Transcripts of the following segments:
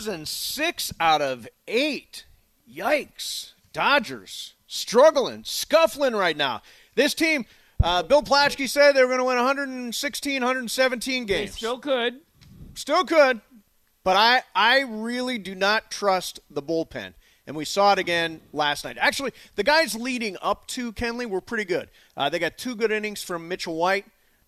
losing 6 out of 8. Yikes. Dodgers struggling, scuffling right now. This team, Bill Plaschke said they were going to win 116, 117 games. They still could. Still could. But I really do not trust the bullpen. And we saw it again last night. Actually, the guys leading up to Kenley were pretty good. They got 2 good innings from Mitch White,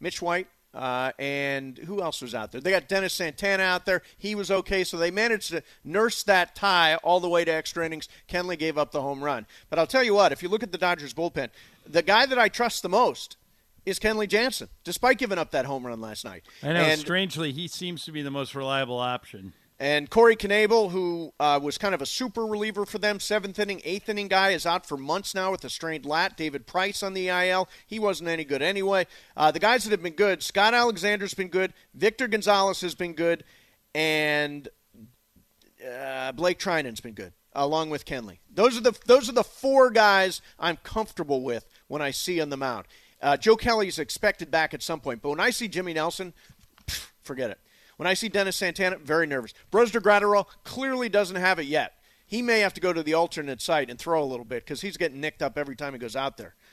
and who else was out there? They got Dennis Santana out there. He was okay, so they managed to nurse that tie all the way to extra innings. Kenley gave up the home run. But I'll tell you what, if you look at the Dodgers bullpen, the guy that I trust the most is Kenley Jansen, despite giving up that home run last night. I know, strangely, he seems to be the most reliable option. And Corey Knebel, who was kind of a super reliever for them, 7th inning, 8th inning guy, is out for months now with a strained lat. David Price on the IL. He wasn't any good anyway. The guys that have been good, Scott Alexander's been good, Victor Gonzalez has been good, and Blake Trinan's been good, along with Kenley. Those are the 4 guys I'm comfortable with when I see on the mound. Joe Kelly's expected back at some point, but when I see Jimmy Nelson, forget it. When I see Dennis Santana, very nervous. Brusdar Graterol clearly doesn't have it yet. He may have to go to the alternate site and throw a little bit because he's getting nicked up every time he goes out there.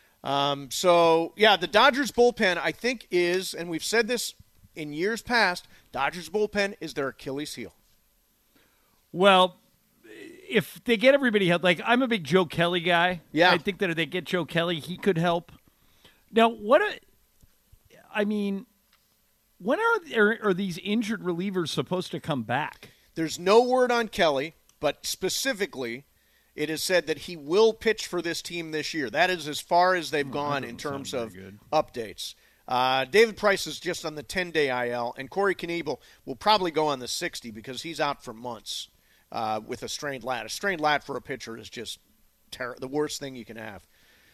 The Dodgers bullpen, I think, is, and we've said this in years past, Dodgers bullpen is their Achilles heel. Well, if they get everybody help, like I'm a big Joe Kelly guy. Yeah. I think that if they get Joe Kelly, he could help. Now, when are these injured relievers supposed to come back? There's no word on Kelly, but specifically it is said that he will pitch for this team this year. That is as far as they've gone in terms of updates. David Price is just on the 10-day IL, and Corey Knebel will probably go on the 60 because he's out for months with a strained lat. A strained lat for a pitcher is just the worst thing you can have.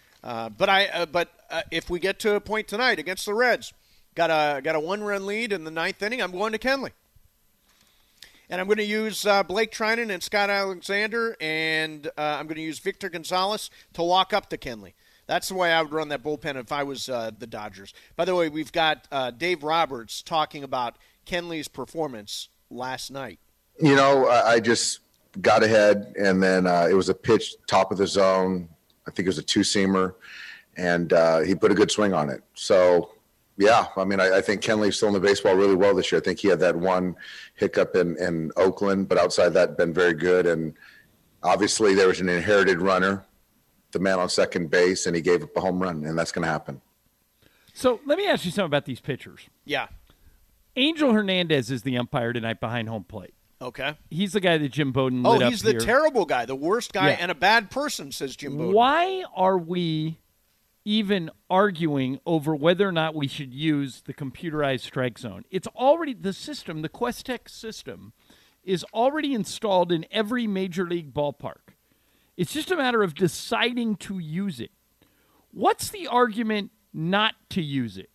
But if we get to a point tonight against the Reds, got a 1-run lead in the 9th inning, I'm going to Kenley. And I'm going to use Blake Trinan and Scott Alexander, and I'm going to use Victor Gonzalez to walk up to Kenley. That's the way I would run that bullpen if I was the Dodgers. By the way, we've got Dave Roberts talking about Kenley's performance last night. You know, I just got ahead, and then it was a pitch top of the zone. I think it was a 2-seamer, and he put a good swing on it. So, yeah, I mean, I think Kenley's still in the baseball really well this year. I think he had that one hiccup in Oakland, but outside that, been very good. And obviously there was an inherited runner, the man on second base, and he gave up a home run, and that's going to happen. So let me ask you something about these pitchers. Yeah. Angel Hernandez is the umpire tonight behind home plate. Okay. He's the guy that Jim Bowden lit up here. Oh, he's the terrible guy, the worst guy, and a bad person, says Jim Bowden. Why are we even arguing over whether or not we should use the computerized strike zone? It's already the system, the Questec system, is already installed in every major league ballpark. It's just a matter of deciding to use it. What's the argument not to use it?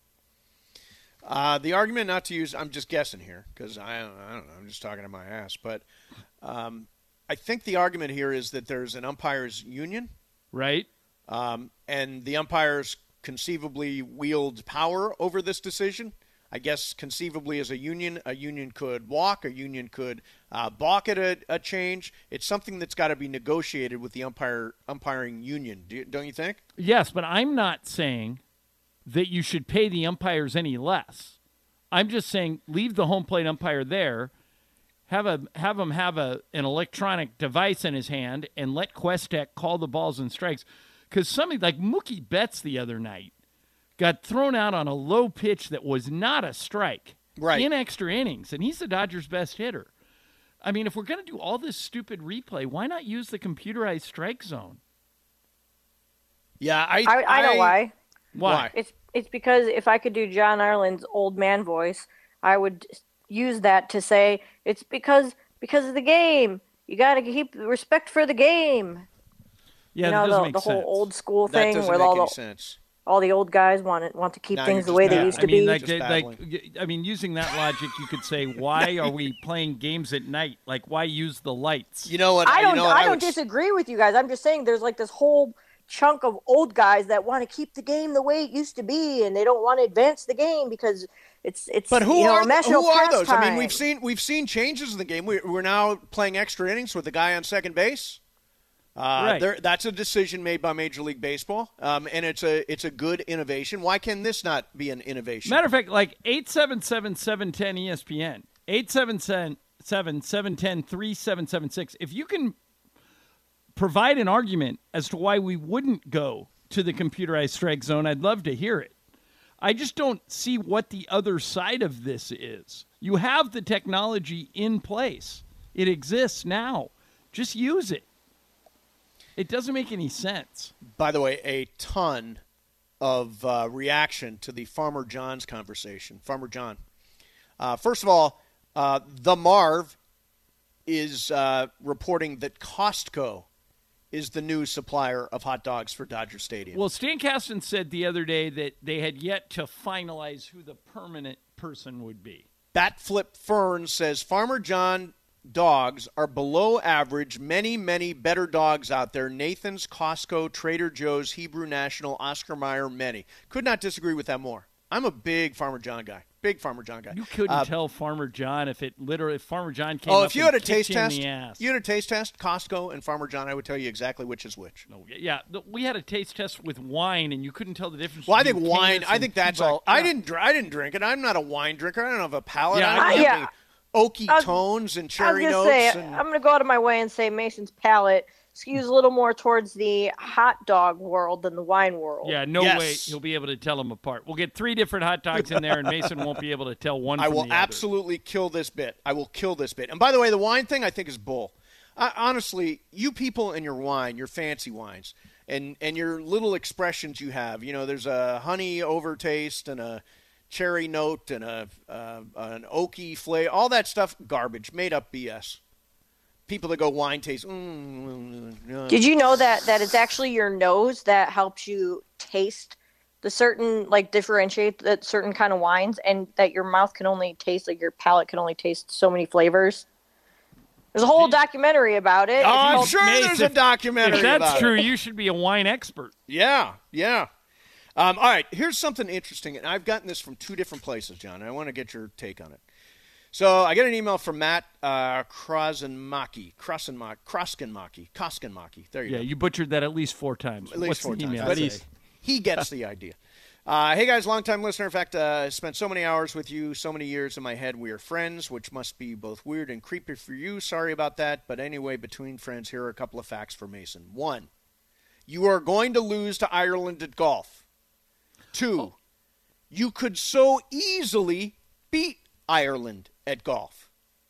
The argument not to use, I'm just guessing here because I don't know, I'm just talking to my ass. But I think the argument here is that there's an umpires union. Right. And the umpires conceivably wield power over this decision. I guess conceivably as a union could walk, a union could balk at a change. It's something that's got to be negotiated with the umpiring union, don't you think? Yes, but I'm not saying that you should pay the umpires any less. I'm just saying leave the home plate umpire there, have him have an electronic device in his hand, and let Questec call the balls and strikes. Because something like Mookie Betts the other night got thrown out on a low pitch that was not a strike in extra innings, and he's the Dodgers' best hitter. I mean, if we're going to do all this stupid replay, why not use the computerized strike zone? Yeah, I know why. Why? It's because if I could do John Ireland's old man voice, I would use that to say it's because of the game. You got to keep respect for the game. Yeah, you know, that doesn't make the whole sense. old school That thing doesn't where make any sense. all the old guys want to keep Now things you're the way just they used to be. Using that logic, you could say, why are we playing games at night? Like, why use the lights? You know what? I don't disagree with you guys. I'm just saying there's like this whole chunk of old guys that want to keep the game the way it used to be, and they don't want to advance the game because It's But who a are national those? I mean, pastime. we've seen changes in the game. We're now playing extra innings with the guy on second base. Right. That's a decision made by Major League Baseball, and it's a good innovation. Why can this not be an innovation? Matter of fact, like 877-710 ESPN, 877-710-3776. If you can provide an argument as to why we wouldn't go to the computerized strike zone, I'd love to hear it. I just don't see what the other side of this is. You have the technology in place. It exists now. Just use it. It doesn't make any sense. By the way, a ton of reaction to the Farmer John's conversation. Farmer John. First of all, the Marv is reporting that Costco is the new supplier of hot dogs for Dodger Stadium. Well, Stan Kasten said the other day that they had yet to finalize who the permanent person would be. Batflip Fern says Farmer John dogs are below average. Many, many better dogs out there. Nathan's, Costco, Trader Joe's, Hebrew National, Oscar Mayer, many. Could not disagree with that more. I'm a big Farmer John guy. Big Farmer John guy. You couldn't tell Farmer John if Farmer John came up if you had a and taste kicked you in test, the ass. you had a taste test, Costco and Farmer John, I would tell you exactly which is which. No, yeah, we had a taste test with wine, and you couldn't tell the difference. Well, I think between wine. Canis I and think that's Cuba. all. I didn't drink it. I'm not a wine drinker. I don't have a palate. Yeah, I don't yeah. have the oaky tones and cherry I was notes. gonna say, and, I'm gonna go out of my way and say Mason's palate skews a little more towards the hot dog world than the wine world. Yeah, no Yes. way he'll be able to tell them apart. We'll get 3 different hot dogs in there, and Mason won't be able to tell one I from will the other. absolutely kill this bit. I will kill this bit. And by the way, the wine thing I think is bull. Honestly, you people and your wine, your fancy wines, and your little expressions you have. You know, there's a honey overtaste and a cherry note and an oaky flavor. All that stuff, garbage, made up BS. People that go wine taste. Did you know that it's actually your nose that helps you taste the certain, like, differentiate that certain kind of wines, and that your mouth can only taste, like, your palate can only taste so many flavors? There's a whole documentary about it. Oh, I'm called- sure there's a documentary If that's about true, it. you should be a wine expert. Yeah. All right, here's something interesting, and I've gotten this from 2 different places, John, and I want to get your take on it. So I get an email from Matt Kroskenmaki. There you Yeah, go. you butchered that at least 4 times. At least What's 4 the times. email But say? he gets the idea. Hey, guys, long-time listener. In fact, I spent so many hours with you, so many years in my head. We are friends, which must be both weird and creepy for you. Sorry about that. But anyway, between friends, here are a couple of facts for Mason. 1, you are going to lose to Ireland at golf. 2, you could so easily beat Ireland at golf.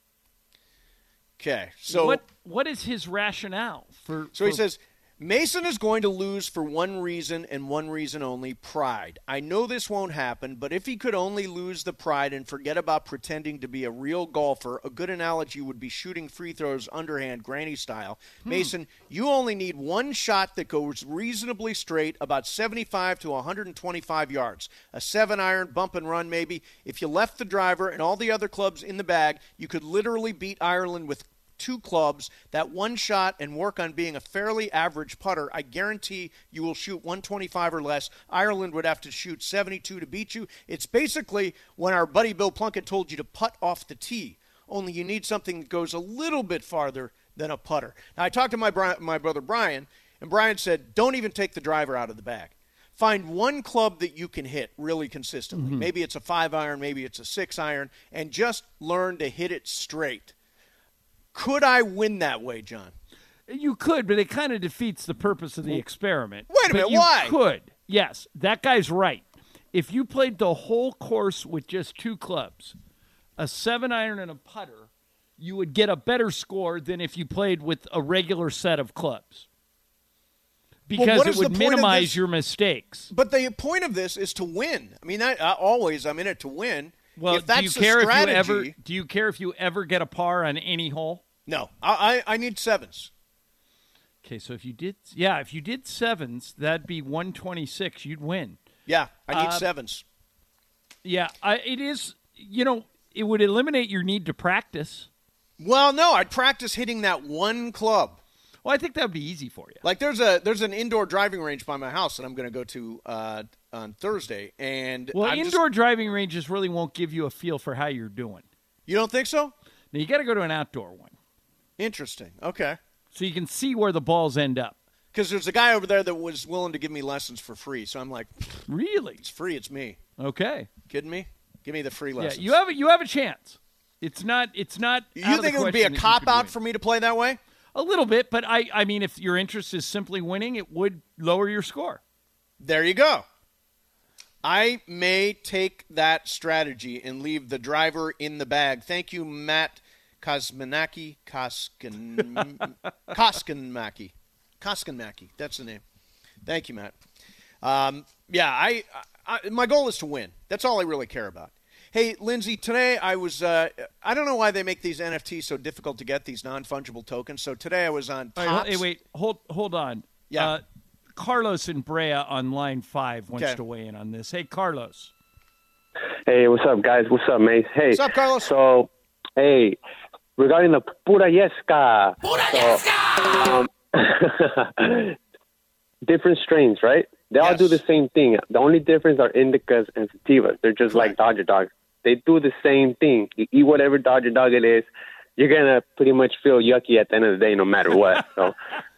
Okay, so what is his rationale for? he says, Mason is going to lose for one reason and one reason only, pride. I know this won't happen, but if he could only lose the pride and forget about pretending to be a real golfer, a good analogy would be shooting free throws underhand, granny style. Mason, you only need one shot that goes reasonably straight, about 75 to 125 yards. A 7-iron, bump and run maybe. If you left the driver and all the other clubs in the bag, you could literally beat Ireland with 2 clubs, that one shot, and work on being a fairly average putter. I guarantee you will shoot 125 or less. Ireland would have to shoot 72 to beat you. It's basically when our buddy Bill Plunkett told you to putt off the tee, only you need something that goes a little bit farther than a putter. Now, I talked to my brother Brian, and Brian said, don't even take the driver out of the bag. Find one club that you can hit really consistently. Maybe it's a 5-iron, maybe it's a 6-iron, and just learn to hit it straight. Could I win that way, John? You could, but it kind of defeats the purpose of the experiment. Wait a But minute, you why? Could. Yes, that guy's right. If you played the whole course with just 2 clubs, a 7-iron and a putter, you would get a better score than if you played with a regular set of clubs. Because what it is the would point of minimize this? your mistakes. But the point of this is to win. I mean, always I'm in it to win. Well, if that's do you care the strategy, if you ever get a par on any hole? No, I need 7s. Okay, so if you did 7s, that'd be 126. You'd win. Yeah, I need 7s. Yeah, it is. It would eliminate your need to practice. Well, no, I'd practice hitting that one club. Well, I think that would be easy for you. Like there's an indoor driving range by my house that I'm going to go to on Thursday. And well, indoor driving ranges really won't give you a feel for how you're doing. You don't think so? Now, you got to go to an outdoor one. Interesting. Okay. So you can see where the balls end up. Because there's a guy over there that was willing to give me lessons for free. So I'm like, really? It's free. It's me. Okay. Kidding me? Give me the free lessons. Yeah, you have a chance. It's not. You think it would be a cop-out for me to play that way? A little bit, but I mean, if your interest is simply winning, it would lower your score. There you go. I may take that strategy and leave the driver in the bag. Thank you, Matt Koskanmaki. Koskanmaki. That's the name. Thank you, Matt. I my goal is to win. That's all I really care about. Hey, Lindsay, today I was I don't know why they make these NFTs so difficult to get, these non-fungible tokens. So today I was on Topps. Hey, wait. Hold on. Yeah. Carlos in Brea on line 5 wants to weigh in on this. Hey, Carlos. Hey, what's up, guys? What's up, Mace? Hey. What's up, Carlos? So, hey, regarding the Pura Yesca. Different strains, right? They all do the same thing. The only difference are indicas and sativas. They're just like Dodger Dogs. They do the same thing. You eat whatever Dodger Dog it is, you're going to pretty much feel yucky at the end of the day no matter what. So,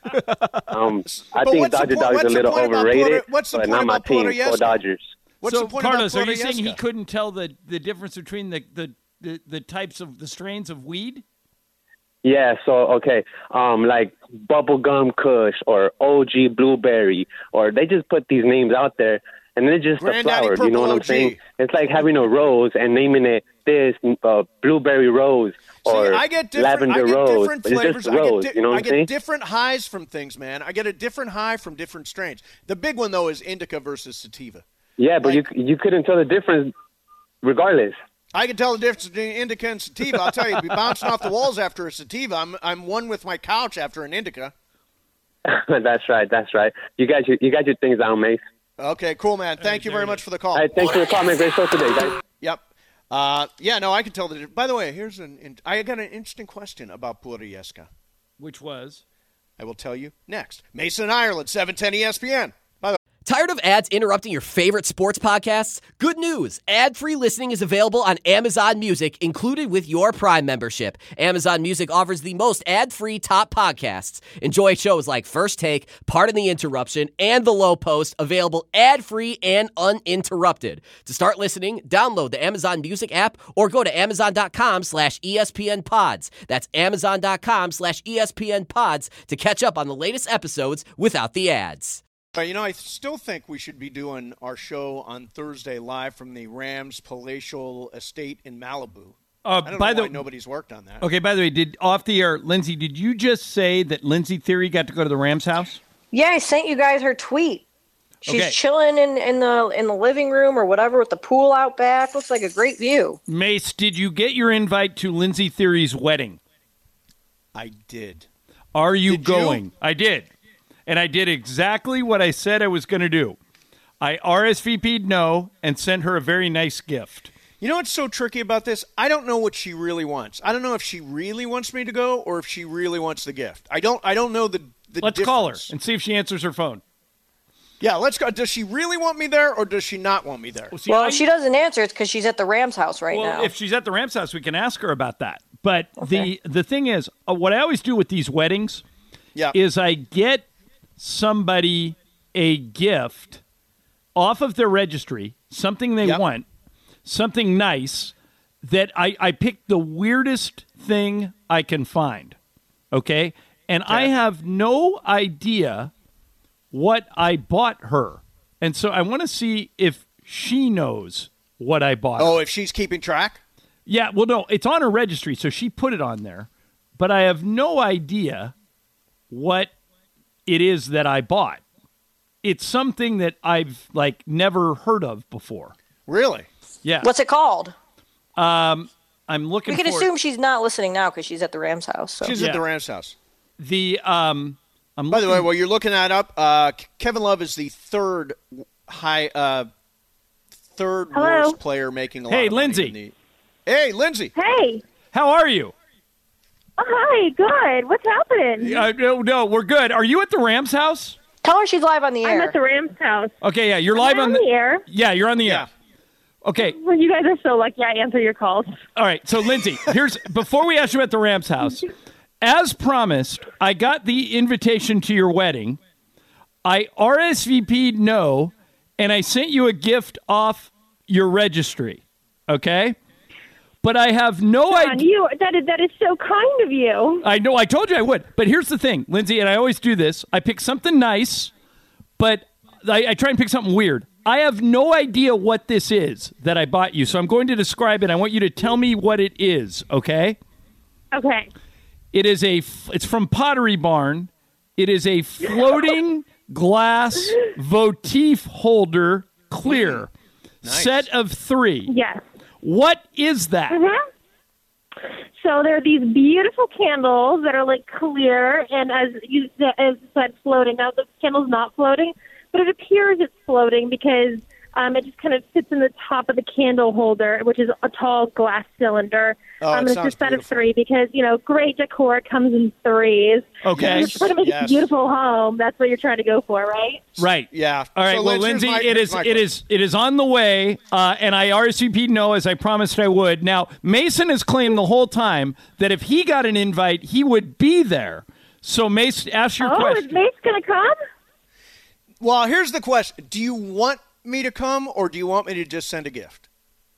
I think Dodger Dog is a little overrated, but not my team. Go Dodgers. So, Carlos, are you saying he couldn't tell the difference between the types of the strains of weed? Yeah, so, okay, like Bubblegum Kush or OG Blueberry, or they just put these names out there, and they're just a flower, you know what I'm saying? It's like having a rose and naming it this Blueberry Rose or Lavender Rose. It's just rose, you know what I'm saying? I get different highs from things, man. I get a different high from different strains. The big one, though, is indica versus sativa. Yeah, but you couldn't tell the difference regardless. I can tell the difference between indica and sativa. I'll tell you, be bouncing off the walls after a sativa. I'm one with my couch after an indica. That's right. You got your things down, Mace. Okay, cool, man. Thank you very much for the call. All right, thanks for the call, man. Great show today, guys. Yep. I can tell the difference. By the way, I got an interesting question about Pura Yesca. Which was? I will tell you next. Mason, Ireland, 710 ESPN. Tired of ads interrupting your favorite sports podcasts? Good news. Ad-free listening is available on Amazon Music, included with your Prime membership. Amazon Music offers the most ad-free top podcasts. Enjoy shows like First Take, Pardon the Interruption, and The Low Post, available ad-free and uninterrupted. To start listening, download the Amazon Music app or go to Amazon.com/ESPN Pods. That's Amazon.com/ESPN Pods to catch up on the latest episodes without the ads. I still think we should be doing our show on Thursday live from the Rams palatial estate in Malibu. I don't know why nobody's worked on that. Okay, by the way, off the air, Lindsay, did you just say that Lindsay Theory got to go to the Rams house? Yeah, I sent you guys her tweet. She's chilling in the living room or whatever with the pool out back. Looks like a great view. Mace, did you get your invite to Lindsay Theory's wedding? I did. Are you going? I did. And I did exactly what I said I was going to do. I RSVP'd no and sent her a very nice gift. You know what's so tricky about this? I don't know what she really wants. I don't know if she really wants me to go or if she really wants the gift. I don't know the Let's difference. Call her and see if she answers her phone. Yeah, let's go. Does she really want me there or does she not want me there? Well, if she doesn't answer, it's because she's at the Rams house now. Well, if she's at the Rams house, we can ask her about that. But the thing is, what I always do with these weddings is I get somebody a gift off of their registry, something they want, something nice, that I pick the weirdest thing I can find, okay? And I have no idea what I bought her. And so I want to see if she knows what I bought her. If she's keeping track? Yeah, well, no, it's on her registry, so she put it on there. But I have no idea what it is that I bought. It's something that I've never heard of before. Really? Yeah. What's it called? I'm looking. We can assume she's not listening now because she's at the Rams house. So. She's at the Rams house. By the way, while you're looking that up, Kevin Love is the third worst player making a lot of money. Lindsay. Hey, Lindsay. Hey. How are you? Hi, good. What's happening? No, we're good. Are you at the Rams house? Tell her she's live on the air. I'm at the Rams house. Okay, yeah, you're live on the air. Yeah, you're on the air. Okay. Well, you guys are so lucky I answer your calls. All right, so Lindsay, before we ask you at the Rams house, as promised, I got the invitation to your wedding. I RSVP'd no, and I sent you a gift off your registry. Okay? But I have no idea. That is so kind of you. I know. I told you I would. But here's the thing, Lindsay, and I always do this. I pick something nice, but I try and pick something weird. I have no idea what this is that I bought you, so I'm going to describe it. I want you to tell me what it is, okay? Okay. It's from Pottery Barn. It is a floating glass votive holder, clear, set of 3. Yes. What is that? Mm-hmm. So there are these beautiful candles that are like clear and as you said, floating. Now the candle's not floating, but it appears it's floating because it just kind of sits in the top of the candle holder, which is a tall glass cylinder. It it's sounds a set of beautiful. 3 because, great decor comes in 3s. Okay. You're trying to make a beautiful home. That's what you're trying to go for, right? Right. Yeah. All right. So, Well, Lindsay, Lindsay, here's my it is on the way, and I RSVP'd no as I promised I would. Now, Mason has claimed the whole time that if he got an invite, he would be there. So, Mason, ask your question. Is Mace going to come? Well, here's the question. Do you want me to come, or do you want me to just send a gift?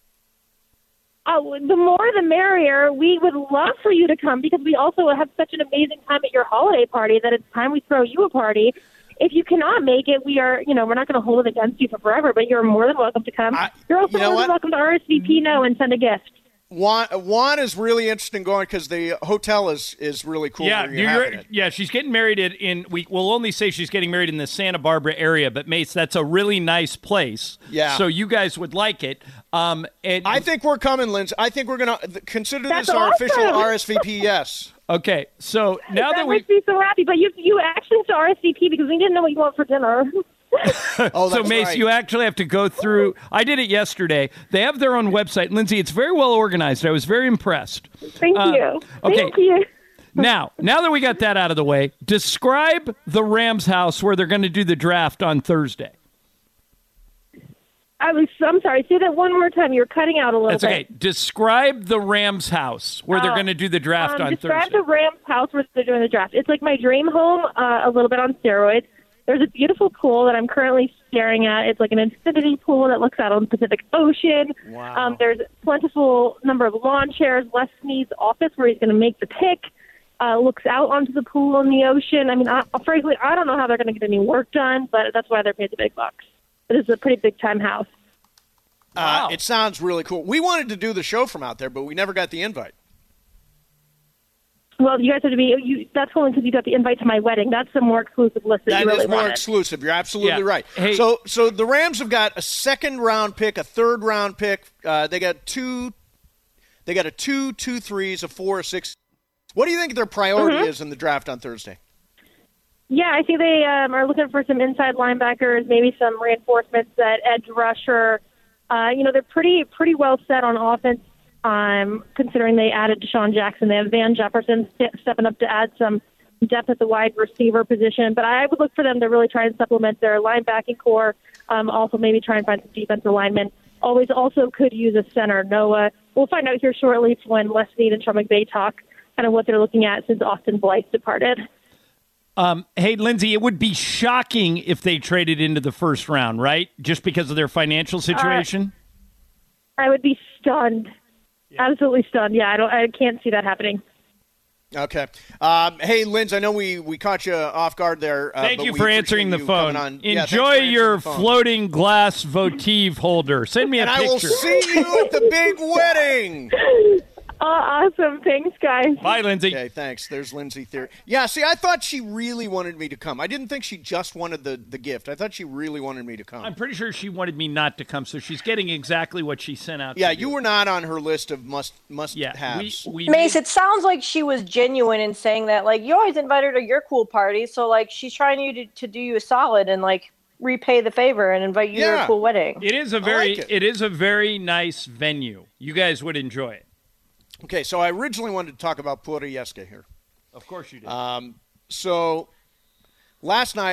Oh, the more the merrier. We would love for you to come because we also have such an amazing time at your holiday party that it's time we throw you a party. If you cannot make it, we're not going to hold it against you for forever, but you're more than welcome to come. You're also more than welcome to RSVP no and send a gift. Juan is really interested in going because the hotel is really cool. Yeah, where you're having it. yeah, she's getting married we'll only say she's getting married in the Santa Barbara area, but Mace, that's a really nice place. Yeah. So you guys would like it. And I think we're coming, Lindsay. I think we're going to consider That's this our awesome. official RSVP, yes. Okay, so now that makes me so happy, but you actually have to RSVP because we didn't know what you want for dinner. Oh, so, that's Mace, right. you actually have to go through. I did it yesterday. They have their own website. Lindsay, it's very well organized. I was very impressed. Thank you. Okay. Thank you. Now that we got that out of the way, describe the Rams house where they're going to do the draft on Thursday. I'm sorry. Say that one more time. You're cutting out a little That's bit. okay. Describe the Rams house where they're going to do the draft on describe Thursday. the Rams house where they're doing the draft. It's like my dream home, a little bit on steroids. There's a beautiful pool that I'm currently staring at. It's like an infinity pool that looks out on the Pacific Ocean. Wow. There's a plentiful number of lawn chairs. Les Snead's office where he's going to make the pick looks out onto the pool and the ocean. I mean, frankly, I don't know how they're going to get any work done, but that's why they're paid the big bucks. It is a pretty big-time house. Wow. It sounds really cool. We wanted to do the show from out there, but we never got the invite. Well, you guys have to be. That's only because you got the invite to my wedding. That's the more exclusive list that That you really is more wanted. exclusive. You're absolutely Yeah. right. Hey- So the Rams have got a second-round pick, a third-round pick. They got a 2, 2 threes, a 4, a 6. What do you think their priority is in the draft on Thursday? Yeah, I think they are looking for some inside linebackers, maybe some reinforcements at edge rusher. They're pretty well set on offense. Considering they added Deshaun Jackson, they have Van Jefferson stepping up to add some depth at the wide receiver position. But I would look for them to really try and supplement their linebacking core. Also, maybe try and find some defensive linemen. Always also could use a center. Noah. We'll find out here shortly when Les Snead and Sean McVay talk kind of what they're looking at since Austin Blythe departed. Hey, Lindsay, it would be shocking if they traded into the first round, right? Just because of their financial situation? I would be stunned. Absolutely stunned. Yeah, I can't see that happening. Okay. Hey, Linz, I know we caught you off guard there. Thank but you we for appreciate answering the you phone. coming on. Yeah, thanks Enjoy for answering your the phone. floating glass votive holder. Send me a And picture. I will see you at the big wedding. Awesome. Thanks, guys. Bye, Lindsay. Okay, thanks. There's Lindsay Theory. Yeah, see, I thought she really wanted me to come. I didn't think she just wanted the gift. I thought she really wanted me to come. I'm pretty sure she wanted me not to come, so she's getting exactly what she sent out. Yeah, to do. you were not on her list of must Yeah, haves. we Mace, it sounds like she was genuine in saying that, like, you always invite her to your cool party, so, like, she's trying you to do you a solid and, like, repay the favor and invite you to Yeah. a cool wedding. It is a very nice venue. You guys would enjoy it. Okay, so I originally wanted to talk about Puerto Yesca here. Of course you did. So last night,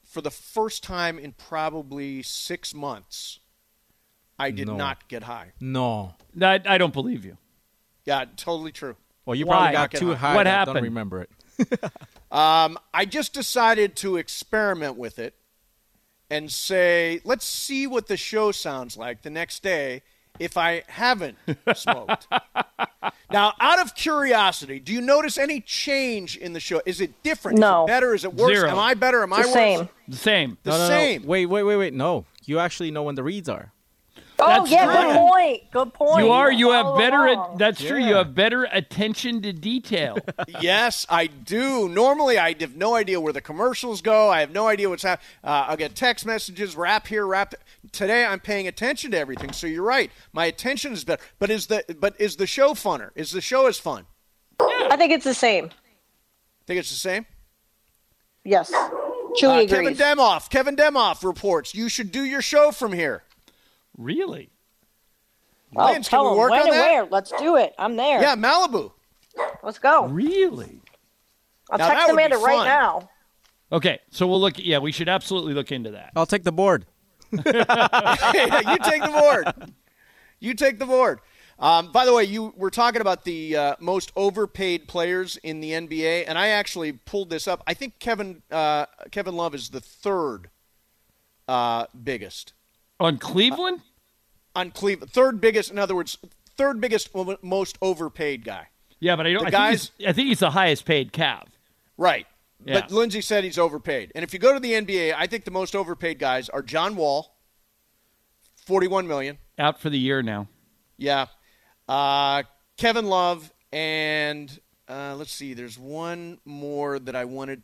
for the first time in probably 6 months, I did not get high. No. I don't believe you. Yeah, totally true. Well, you Why? probably got too high. What I happened? don't remember it. I just decided to experiment with it and say, let's see what the show sounds like the next day if I haven't smoked. Now, out of curiosity, do you notice any change in the show? Is it different? No. Is it better? Is it worse? Zero. Am I better? Am I The worse? same. The same. The same. No. Wait. No. You actually know when the reads are. Oh, That's yeah, true. good point. Good point. You have Follow better. along. That's true. You have better attention to detail. Yes, I do. Normally, I have no idea where the commercials go. I have no idea what's happening. I'll get text messages, rap here, rap there. Today, I'm paying attention to everything. So you're right. My attention is better. But is the show funner? Is the show as fun? I think it's the same. Think it's the same? Yes. Chewy agrees. Kevin Demoff reports you should do your show from here. Really? Well, Lance, can tell we them work when on and that? where. Let's do it. I'm there. Yeah, Malibu. Let's go. Really? I'll Now, that text would be Amanda right fun. now. Okay, so we'll look. Yeah, we should absolutely look into that. I'll take the board. You take the board. You take the board. By the way, you were talking about the most overpaid players in the NBA, and I actually pulled this up. I think Kevin Love is the third biggest. On Cleveland? On Cleveland. Third biggest, in other words, third biggest, most overpaid guy. Yeah, but I think he's the highest paid Cav. Right. Yeah. But Lindsay said he's overpaid. And if you go to the NBA, I think the most overpaid guys are John Wall, $41 million. Out for the year now. Yeah. Kevin Love, and let's see, there's one more that I wanted.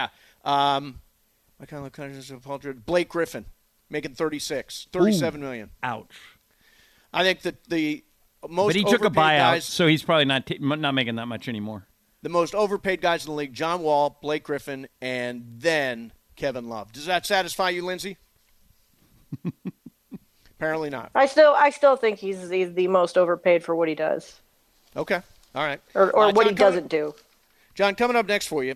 Blake Griffin, making $37 million. Ouch. I think that the most But he took a overpaid buyout, guys, so he's probably not making that much anymore. the most overpaid guys in the league, John Wall, Blake Griffin, and then Kevin Love. Does that satisfy you, Lindsay? Apparently not. I still think he's the most overpaid for what he does, Okay. All right. or what John, he doesn't do. John, coming up next for you,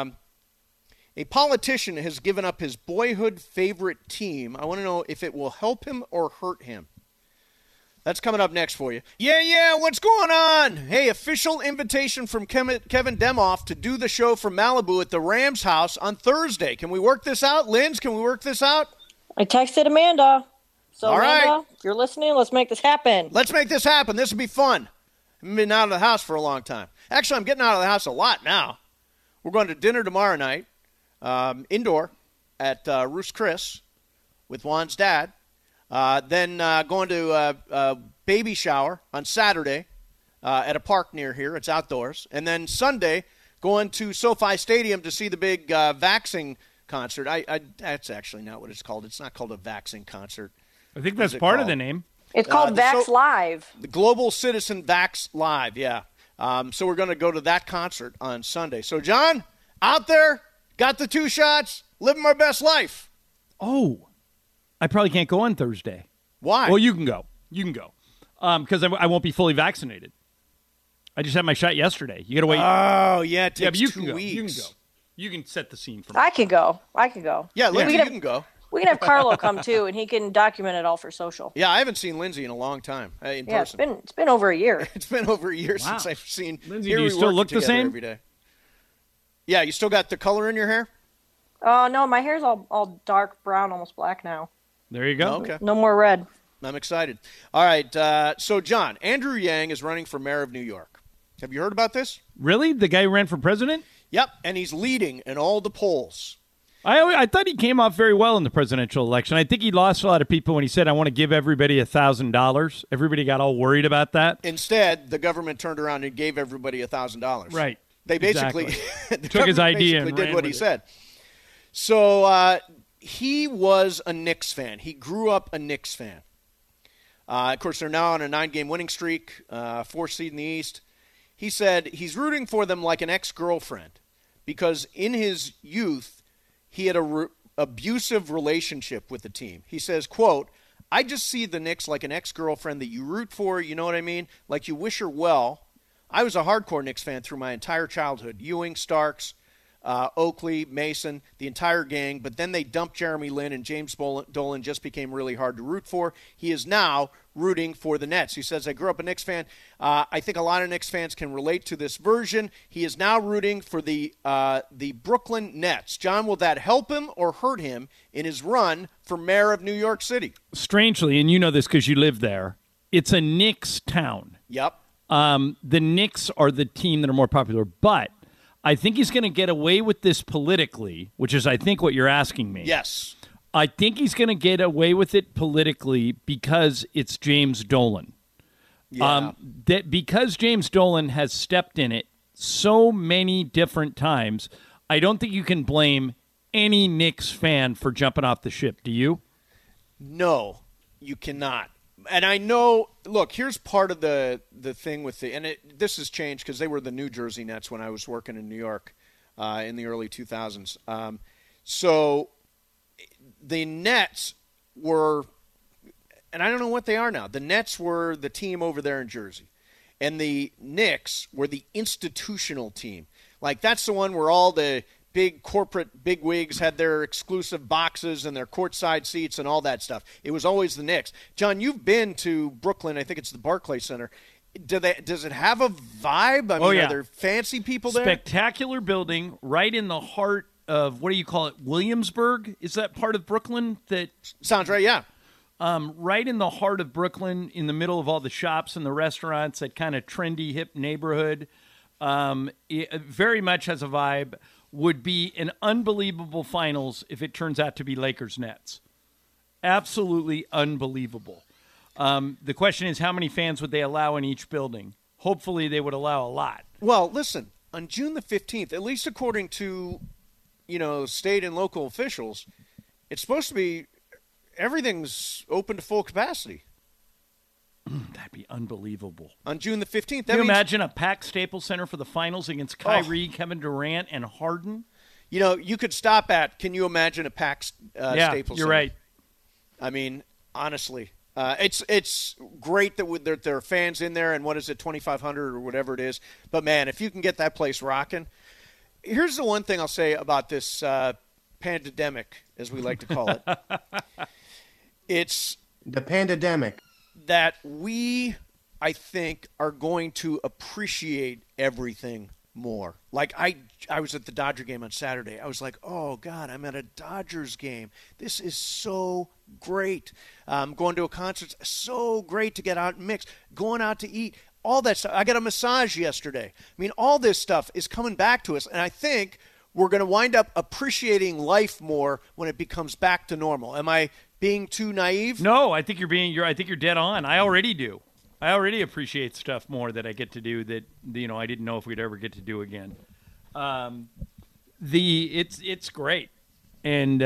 a politician has given up his boyhood favorite team. I want to know if it will help him or hurt him. That's coming up next for you. Yeah, what's going on? Hey, official invitation from Kevin Demoff to do the show from Malibu at the Rams house on Thursday. Can we work this out? Linz, can we work this out? I texted Amanda. So, All right. Amanda, if you're listening, let's make this happen. Let's make this happen. This will be fun. I haven't been out of the house for a long time. Actually, I'm getting out of the house a lot now. We're going to dinner tomorrow night, indoor, at Ruth's Chris with Juan's dad. Then going to a baby shower on Saturday at a park near here. It's outdoors. And then Sunday, going to SoFi Stadium to see the big Vaxing concert. That's actually not what it's called. It's not called a Vaxing concert. I think that's part of the name. It's called Vax Live. The Global Citizen Vax Live, yeah. So we're going to go to that concert on Sunday. So, John, out there, got the 2 shots, living my best life. Oh, I probably can't go on Thursday. Why? Well, you can go. Because I won't be fully vaccinated. I just had my shot yesterday. You got to wait. Oh, yeah, it takes but you 2 can go. weeks. You can go. You can set the scene for me. I can go. Yeah, Lindsay, We you can can go. We can have Carlo come too, and he can document it all for social. Yeah, I haven't seen Lindsay in a long time in Yeah, person. it's been over a year. It's been over a year Wow. since I've seen. Lindsay, here do you we still working look the together same? every day. Yeah, you still got the color in your hair? Oh no, my hair's all dark brown, almost black now. There you go. Okay. No more red. I'm excited. All right, so John, Andrew Yang is running for mayor of New York. Have you heard about this? Really? The guy who ran for president? Yep, and he's leading in all the polls. I thought he came off very well in the presidential election. I think he lost a lot of people when he said, I want to give everybody $1,000. Everybody got all worried about that. Instead, the government turned around and gave everybody $1,000. Right. They basically Exactly. the Took his government idea basically and did ran what he with it. said. So he was a Knicks fan. He grew up a Knicks fan. Of course, they're now on a 9-game winning streak, 4th seed in the East. He said he's rooting for them like an ex-girlfriend because in his youth, he had a abusive relationship with the team. He says, quote, I just see the Knicks like an ex-girlfriend that you root for, you know what I mean? Like you wish her well. I was a hardcore Knicks fan through my entire childhood. Ewing, Starks, Oakley, Mason, the entire gang, but then they dumped Jeremy Lin, and James Dolan just became really hard to root for. He is now rooting for the Nets. He says, I grew up a Knicks fan. I think a lot of Knicks fans can relate to this version. He is now rooting for the Brooklyn Nets. John, will that help him or hurt him in his run for mayor of New York City? Strangely, and you know this because you live there, it's a Knicks town. Yep. The Knicks are the team that are more popular, but I think he's going to get away with this politically, which is, I think, what you're asking me. Yes. I think he's going to get away with it politically because it's James Dolan. Yeah. Because James Dolan has stepped in it so many different times, I don't think you can blame any Knicks fan for jumping off the ship. Do you? No, you cannot. And I know, look, here's part of the thing with this has changed because they were the New Jersey Nets when I was working in New York in the early 2000s. So the Nets were, and I don't know what they are now. The Nets were the team over there in Jersey. And the Knicks were the institutional team. Like, that's the one where all the big corporate bigwigs had their exclusive boxes and their courtside seats and all that stuff. It was always the Knicks. John, you've been to Brooklyn. I think it's the Barclays Center. Does it have a vibe? I mean, are there fancy people there? Spectacular building right in the heart of, what do you call it, Williamsburg? Is that part of Brooklyn? That sounds right, yeah. Right in the heart of Brooklyn, in the middle of all the shops and the restaurants, that kind of trendy, hip neighborhood. It very much has a vibe. Would be an unbelievable finals if it turns out to be Lakers-Nets. Absolutely unbelievable. The question is, how many fans would they allow in each building? Hopefully they would allow a lot. Well, listen, on June the 15th, at least according to, state and local officials, it's supposed to be everything's open to full capacity. That'd be unbelievable. On June the 15th. Can you imagine a packed Staples Center for the finals against Kyrie, Kevin Durant, and Harden? You could stop at, can you imagine a packed Staples Center? You're right. I mean, honestly. It's great that there are fans in there, and what is it, 2,500 or whatever it is. But, man, if you can get that place rocking. Here's the one thing I'll say about this pandemic, as we like to call it. It's the pandemic. That we, I think, are going to appreciate everything more. Like, I was at the Dodger game on Saturday. I was like, oh, God, I'm at a Dodgers game. This is so great. Going to a concert, so great to get out and mix. Going out to eat, all that stuff. I got a massage yesterday. I mean, all this stuff is coming back to us, and I think we're going to wind up appreciating life more when it becomes back to normal. Am I being too naive? No, I think I think you're dead on. I already do. I already appreciate stuff more that I get to do that I didn't know if we'd ever get to do again. It's great, and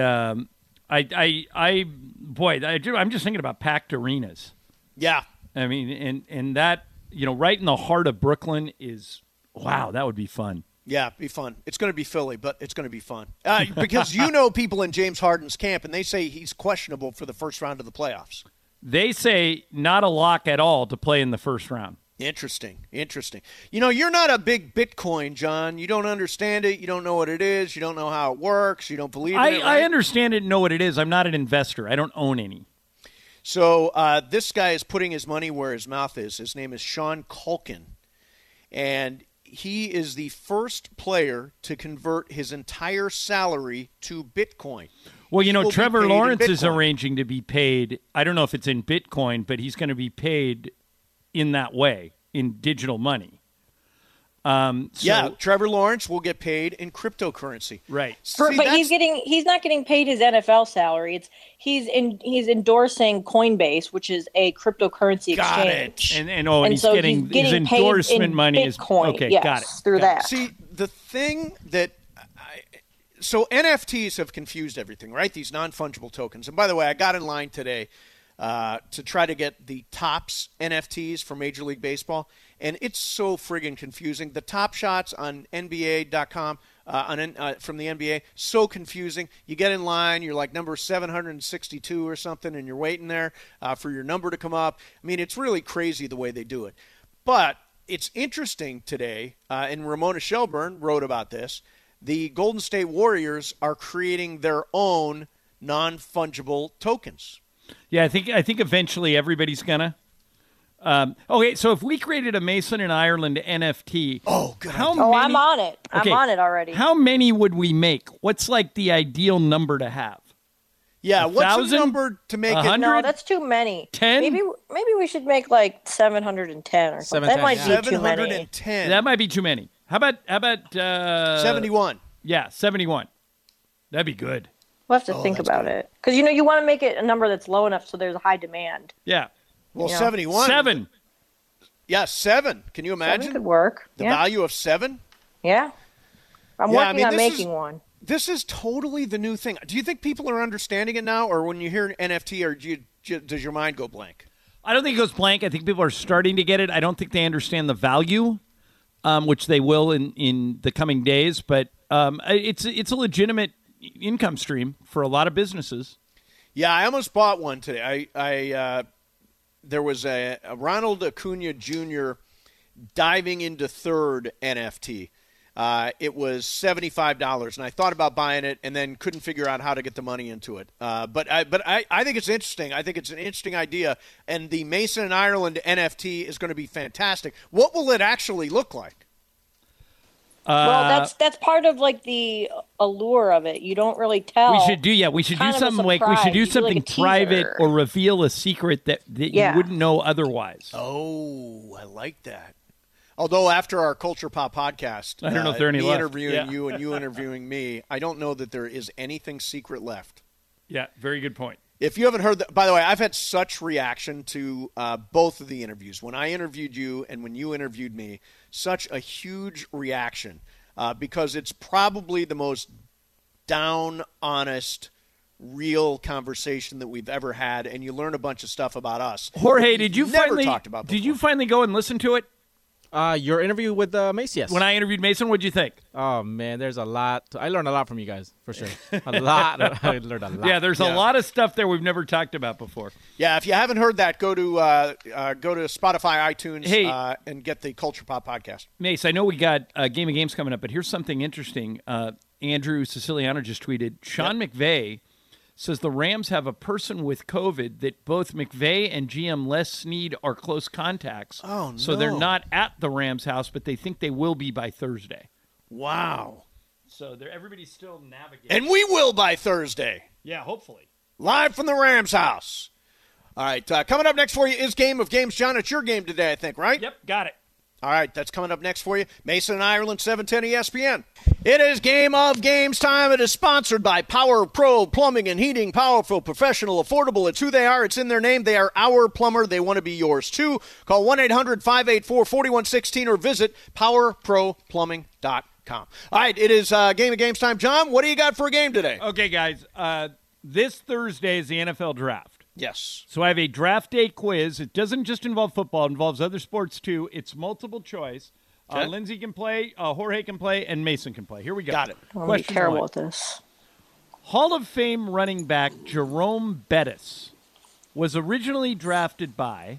I'm just thinking about packed arenas. Yeah, I mean, and that right in the heart of Brooklyn is that would be fun. Yeah, it'd be fun. It's going to be Philly, but it's going to be fun. Because people in James Harden's camp, and they say he's questionable for the first round of the playoffs. They say not a lock at all to play in the first round. Interesting. You're not a big Bitcoin, John. You don't understand it. You don't know what it is. You don't know how it works. You don't believe in it, right? I understand it and know what it is. I'm not an investor. I don't own any. So this guy is putting his money where his mouth is. His name is Sean Culkin. And he is the first player to convert his entire salary to Bitcoin. Well, Trevor Lawrence is arranging to be paid. I don't know if it's in Bitcoin, but he's going to be paid in that way, in digital money. Trevor Lawrence will get paid in cryptocurrency. Right. But he's not getting paid his NFL salary. He's endorsing Coinbase, which is a cryptocurrency exchange. And he's getting his endorsement money Bitcoin, okay, yes, got it. Through that. See, the thing that so NFTs have confused everything, right? These non-fungible tokens. And by the way, I got in line today to try to get the Topps NFTs for Major League Baseball, and it's so friggin' confusing. The Top Shots on NBA.com from the NBA, so confusing. You get in line, you're like number 762 or something, and you're waiting there for your number to come up. I mean, it's really crazy the way they do it. But it's interesting today, and Ramona Shelburne wrote about this, the Golden State Warriors are creating their own non-fungible tokens. Yeah, I think eventually everybody's gonna. Okay, so if we created a Mason and Ireland NFT, good. I'm on it. I'm on it already. How many would we make? What's like the ideal number to have? Yeah, 1,000? what's the number to make 100? it? No, that's too many. 10? Maybe we should make like 710 or something. That might be too many. 710. That might be too many. How about 71? Yeah, 71. That'd be good. We'll have to think about it. Because, you want to make it a number that's low enough so there's a high demand. Yeah. Well, 71. 7. Yeah, 7. Can you imagine? 7 could work. The value of 7? Yeah. I'm working on making one. This is totally the new thing. Do you think people are understanding it now, or when you hear NFT, or does your mind go blank? I don't think it goes blank. I think people are starting to get it. I don't think they understand the value, which they will in the coming days. But it's a legitimate income stream for a lot of businesses. Yeah, I almost bought one today. There was a Ronald Acuna Jr. diving into third NFT. It was $75, and I thought about buying it and then couldn't figure out how to get the money into it. But I think it's interesting. I think it's an interesting idea, and the Mason and Ireland NFT is going to be fantastic. What will it actually look like? Well, that's part of like the allure of it. You don't really tell. We should do something like private or reveal a secret that you wouldn't know otherwise. Oh, I like that. Although after our Culture Pop podcast, I don't know if there are any me left. interviewing you and you interviewing me, I don't know that there is anything secret left. Yeah, very good point. If you haven't heard that, by the way, I've had such reaction to both of the interviews. When I interviewed you and when you interviewed me, such a huge reaction because it's probably the most down, honest, real conversation that we've ever had, and you learn a bunch of stuff about us. Jorge, did you finally go and listen to it? Your interview with Mace, yes. When I interviewed Mason, what'd you think? Oh, man, there's a lot. I learned a lot from you guys, for sure. I learned a lot. Yeah, there's a lot of stuff there we've never talked about before. Yeah, if you haven't heard that, go to Spotify, iTunes, and get the Culture Pop podcast. Mace, I know we got a Game of Games coming up, but here's something interesting. Andrew Siciliano just tweeted, Sean McVay says the Rams have a person with COVID that both McVay and GM Les Snead are close contacts. Oh, no. So they're not at the Rams' house, but they think they will be by Thursday. Wow. So everybody's still navigating. And we will by Thursday. Yeah, hopefully. Live from the Rams' house. All right, coming up next for you is Game of Games. John, it's your game today, I think, right? Yep, got it. All right, that's coming up next for you. Mason and Ireland, 710 ESPN. It is Game of Games time. It is sponsored by Power Pro Plumbing and Heating. Powerful, professional, affordable. It's who they are. It's in their name. They are our plumber. They want to be yours, too. Call 1-800-584-4116 or visit powerproplumbing.com. All right, it is Game of Games time. John, what do you got for a game today? Okay, guys. This Thursday is the NFL Draft. Yes. So I have a draft day quiz. It doesn't just involve football. It involves other sports, too. It's multiple choice. Okay. Lindsay can play, Jorge can play, and Mason can play. Here we go. Got it. I'm going to be terrible at this. Hall of Fame running back Jerome Bettis was originally drafted by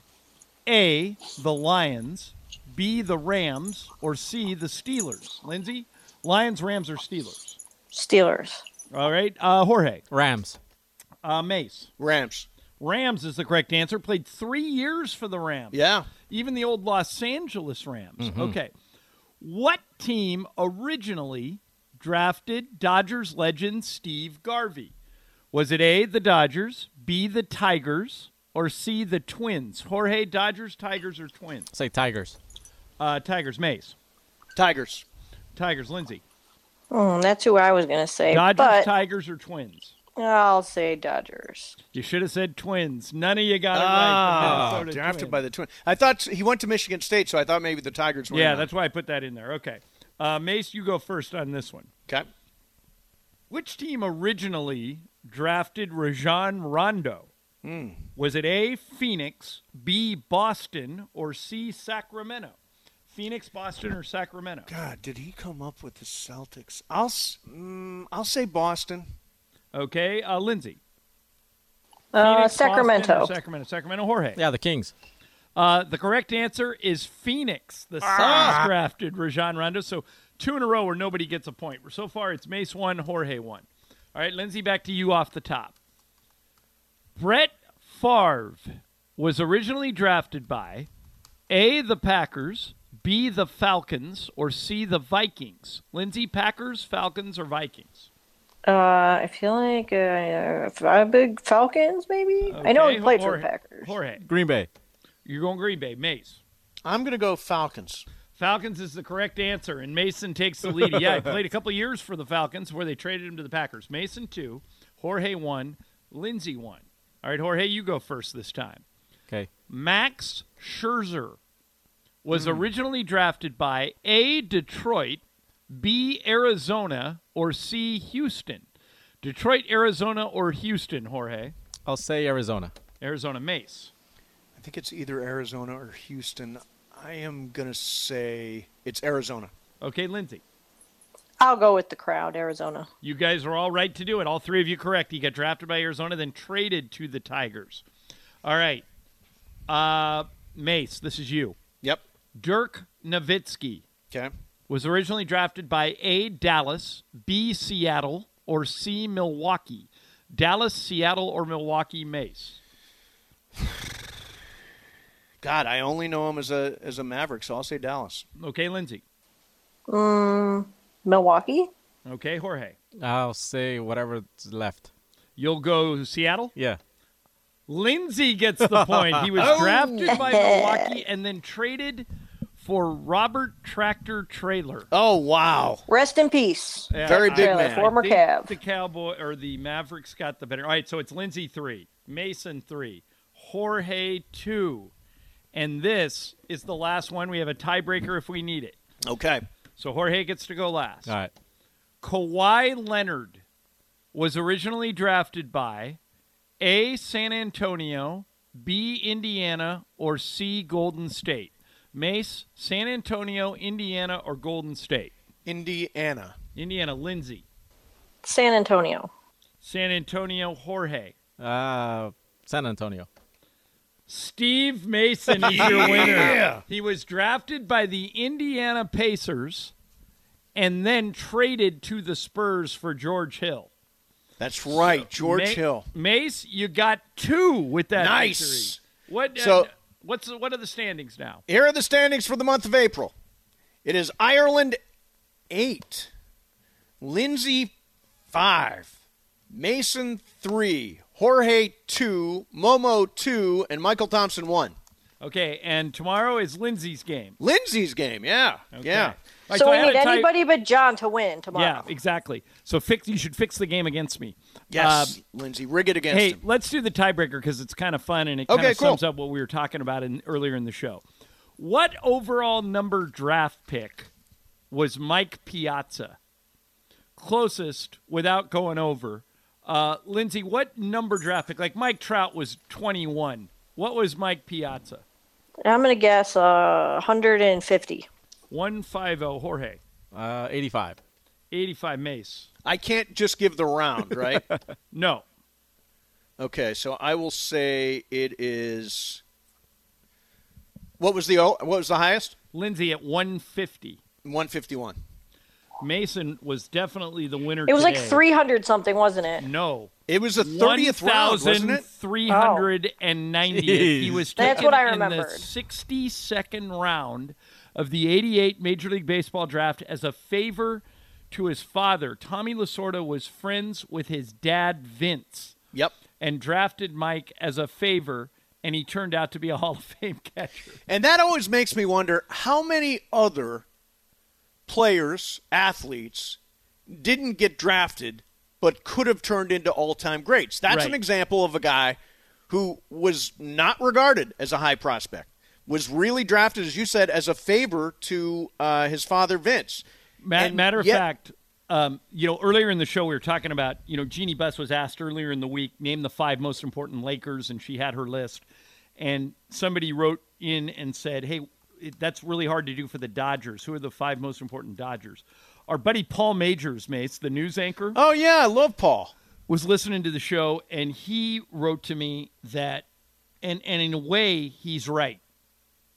A, the Lions, B, the Rams, or C, the Steelers. Lindsay, Lions, Rams, or Steelers? Steelers. All right. Jorge. Rams. Mace. Rams. Rams is the correct answer. Played 3 years for the Rams. Yeah. Even the old Los Angeles Rams. Mm-hmm. Okay. What team originally drafted Dodgers legend Steve Garvey? Was it A, the Dodgers, B, the Tigers, or C, the Twins? Jorge, Dodgers, Tigers, or Twins? Say Tigers. Tigers. Mace. Tigers. Tigers. Lindsay. That's who I was going to say. Dodgers, but Tigers, or Twins? I'll say Dodgers. You should have said Twins. None of you got it right. The Drafted Twins. by the Twins. I thought he went to Michigan State, so I thought maybe the Tigers were. Yeah, that's why I put that in there. Okay. Mace, you go first on this one. Okay. Which team originally drafted Rajon Rondo? Was it A, Phoenix, B, Boston, or C, Sacramento? Phoenix, Boston, or Sacramento? God, did he come up with the Celtics? I'll say Boston. Okay, Lindsay. Phoenix, Sacramento. Boston, or Sacramento. Jorge. Yeah, the Kings. The correct answer is Phoenix. The Suns drafted Rajon Rondo. So 2 in a row where nobody gets a point. So far, it's Mace 1, Jorge 1. All right, Lindsay, back to you off the top. Brett Favre was originally drafted by A, the Packers, B, the Falcons, or C, the Vikings. Lindsay, Packers, Falcons, or Vikings? I feel like big Falcons, maybe. Okay, I know he played for the Packers. Jorge, Green Bay. you're going Green Bay. Mace. I'm going to go Falcons. Falcons is the correct answer, and Mason takes the lead. Yeah, he played a couple of years for the Falcons where they traded him to the Packers. Mason 2, Jorge 1, Lindsay 1. All right, Jorge, you go first this time. Okay. Max Scherzer was originally drafted by A, Detroit, B, Arizona, or C, Houston. Detroit, Arizona, or Houston, Jorge? I'll say Arizona. Arizona. Mace. I think it's either Arizona or Houston. I am going to say it's Arizona. Okay, Lindsay. I'll go with the crowd, Arizona. You guys are all right to do it. All three of you correct. He got drafted by Arizona, then traded to the Tigers. All right. Mace, this is you. Yep. Dirk Nowitzki Okay. was originally drafted by A, Dallas, B, Seattle, or C, Milwaukee. Dallas, Seattle, or Milwaukee. Mace. God, I only know him as a Maverick, so I'll say Dallas. Okay, Lindsay. Milwaukee? Okay, Jorge. I'll say whatever's left. You'll go Seattle? Yeah. Lindsay gets the point. He was drafted by Milwaukee and then traded for Robert Tractor Trailer. Oh, wow. Rest in peace. Yeah, Very big Trailer, man. former I think Cav. The Cowboy or the Mavericks got the better. All right, so it's Lindsay 3, Mason 3, Jorge 2. And this is the last one. We have a tiebreaker if we need it. Okay. So Jorge gets to go last. All right. Kawhi Leonard was originally drafted by A, San Antonio, B, Indiana, or C, Golden State. Mace, San Antonio, Indiana, or Golden State? Indiana. Indiana. Lindsay. San Antonio. San Antonio. Jorge. San Antonio. Steve Mason is your winner. He was drafted by the Indiana Pacers and then traded to the Spurs for George Hill. That's right, George Hill. Mace, you got 2 with that Nice. victory. What are the standings now? Here are the standings for the month of April. It is Ireland 8, Lindsay 5, Mason 3, Jorge 2, Momo 2, and Michael Thompson 1. Okay, and tomorrow is Lindsay's game. Lindsay's game, yeah. Okay. Yeah. All right, So I we had need a tie- anybody but John to win tomorrow. Yeah, exactly. So you should fix the game against me. Yes, Lindsay, rig it against Hey, him. let's do the tiebreaker because it's kind of fun and it kind Okay, of cool. sums up what we were talking about earlier in the show. What overall number draft pick was Mike Piazza? Closest without going over. Lindsay, what number draft pick? Like Mike Trout was 21. What was Mike Piazza? I'm going to guess 150. 150. Jorge. 85. 85. Mace. I can't just give the round, right? No. Okay, so I will say it is. What was the highest? Lindsay at 150. 151. Mason was definitely the winner. It was like today. 300 something, wasn't it? No. It was the 30th round, wasn't it? 1,390th. He was That's taken what I in the remembered. 62nd round of the 88 Major League Baseball draft as a favor to his father. Tommy Lasorda was friends with his dad, Vince. Yep. And drafted Mike as a favor, and he turned out to be a Hall of Fame catcher. And that always makes me wonder how many other players, athletes, didn't get drafted but could have turned into all-time greats. That's Right. an example of a guy who was not regarded as a high prospect, was really drafted, as you said, as a favor to his father, Vince. Matter of fact, earlier in the show we were talking about, Jeannie Buss was asked earlier in the week, name the 5 most important Lakers, and she had her list. And somebody wrote in and said, hey, that's really hard to do for the Dodgers. Who are the 5 most important Dodgers? Our buddy Paul Majors, Mace, the news anchor. Oh, yeah, I love Paul. Was listening to the show, and he wrote to me that, and in a way, he's right.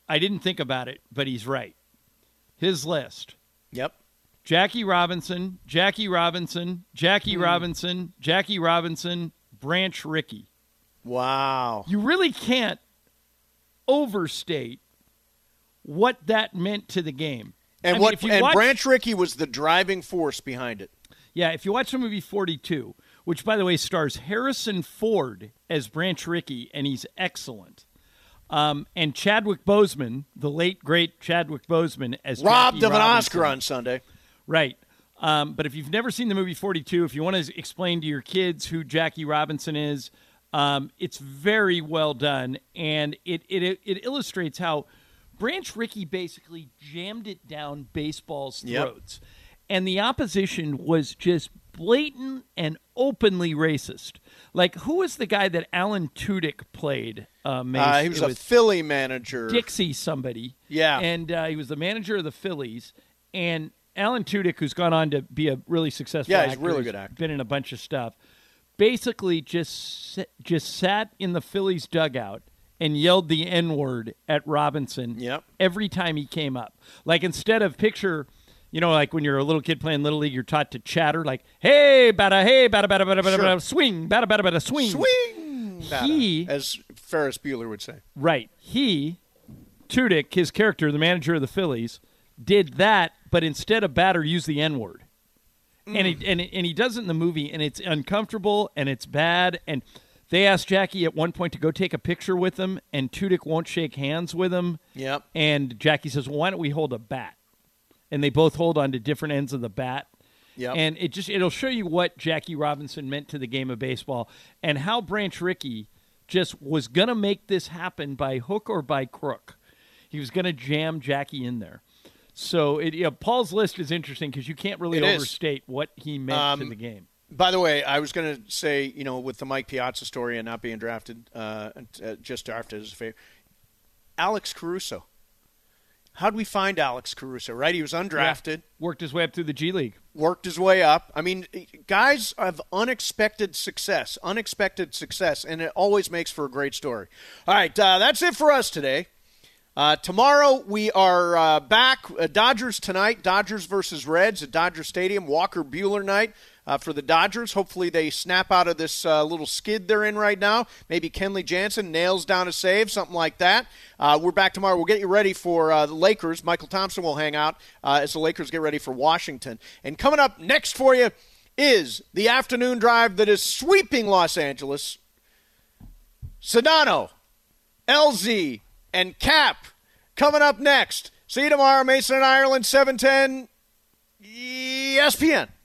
I didn't think about it, but he's right. His list. Yep. Jackie Robinson, Jackie Robinson, Jackie Robinson, Jackie Robinson, Branch Rickey. Wow. You really can't overstate what that meant to the game. And Branch Rickey was the driving force behind it. Yeah, if you watch the movie 42, which, by the way, stars Harrison Ford as Branch Rickey, and he's excellent. And Chadwick Boseman, the late, great Chadwick Boseman as robbed Jackie of an Robinson. Oscar on Sunday. Right. But if you've never seen the movie 42, if you want to explain to your kids who Jackie Robinson is, it's very well done. And it illustrates how Branch Rickey basically jammed it down baseball's throats. Yep. And the opposition was just blatant and openly racist. Like, who was the guy that Alan Tudyk played? He was a Philly manager. Dixie somebody. Yeah. And he was the manager of the Phillies. And Alan Tudyk, who's gone on to be a really successful actor. Yeah, he's a really good actor. Been in a bunch of stuff. Basically just sat in the Phillies dugout and yelled the N-word at Robinson every time he came up. Like, instead of picture... You know, like when you're a little kid playing Little League, you're taught to chatter like, hey, bada, bada, bada, bada, swing, bada, bada, bada, swing. Swing, bada, as Ferris Bueller would say. Right. Tudyk, his character, the manager of the Phillies, did that, but instead of batter, used the N-word. And he does it in the movie, and it's uncomfortable, and it's bad. And they asked Jackie at one point to go take a picture with him, and Tudyk won't shake hands with him. Yep. And Jackie says, well, why don't we hold a bat? And they both hold on to different ends of the bat. Yep. And it'll show you what Jackie Robinson meant to the game of baseball and how Branch Rickey just was going to make this happen by hook or by crook. He was going to jam Jackie in there. So Paul's list is interesting because you can't really overstate what he meant to the game. By the way, I was going to say, with the Mike Piazza story and not being drafted just drafted as a favor, Alex Caruso. How'd we find Alex Caruso, right? He was undrafted. Yeah. Worked his way up through the G League. Worked his way up. I mean, guys have unexpected success, and it always makes for a great story. All right, that's it for us today. Tomorrow we are back. Dodgers tonight, Dodgers versus Reds at Dodger Stadium. Walker Buehler night for the Dodgers. Hopefully they snap out of this little skid they're in right now. Maybe Kenley Jansen nails down a save, something like that. We're back tomorrow. We'll get you ready for the Lakers. Michael Thompson will hang out as the Lakers get ready for Washington. And coming up next for you is the afternoon drive that is sweeping Los Angeles. Sedano, LZ, and Cap coming up next. See you tomorrow, Mason and Ireland, 710 ESPN.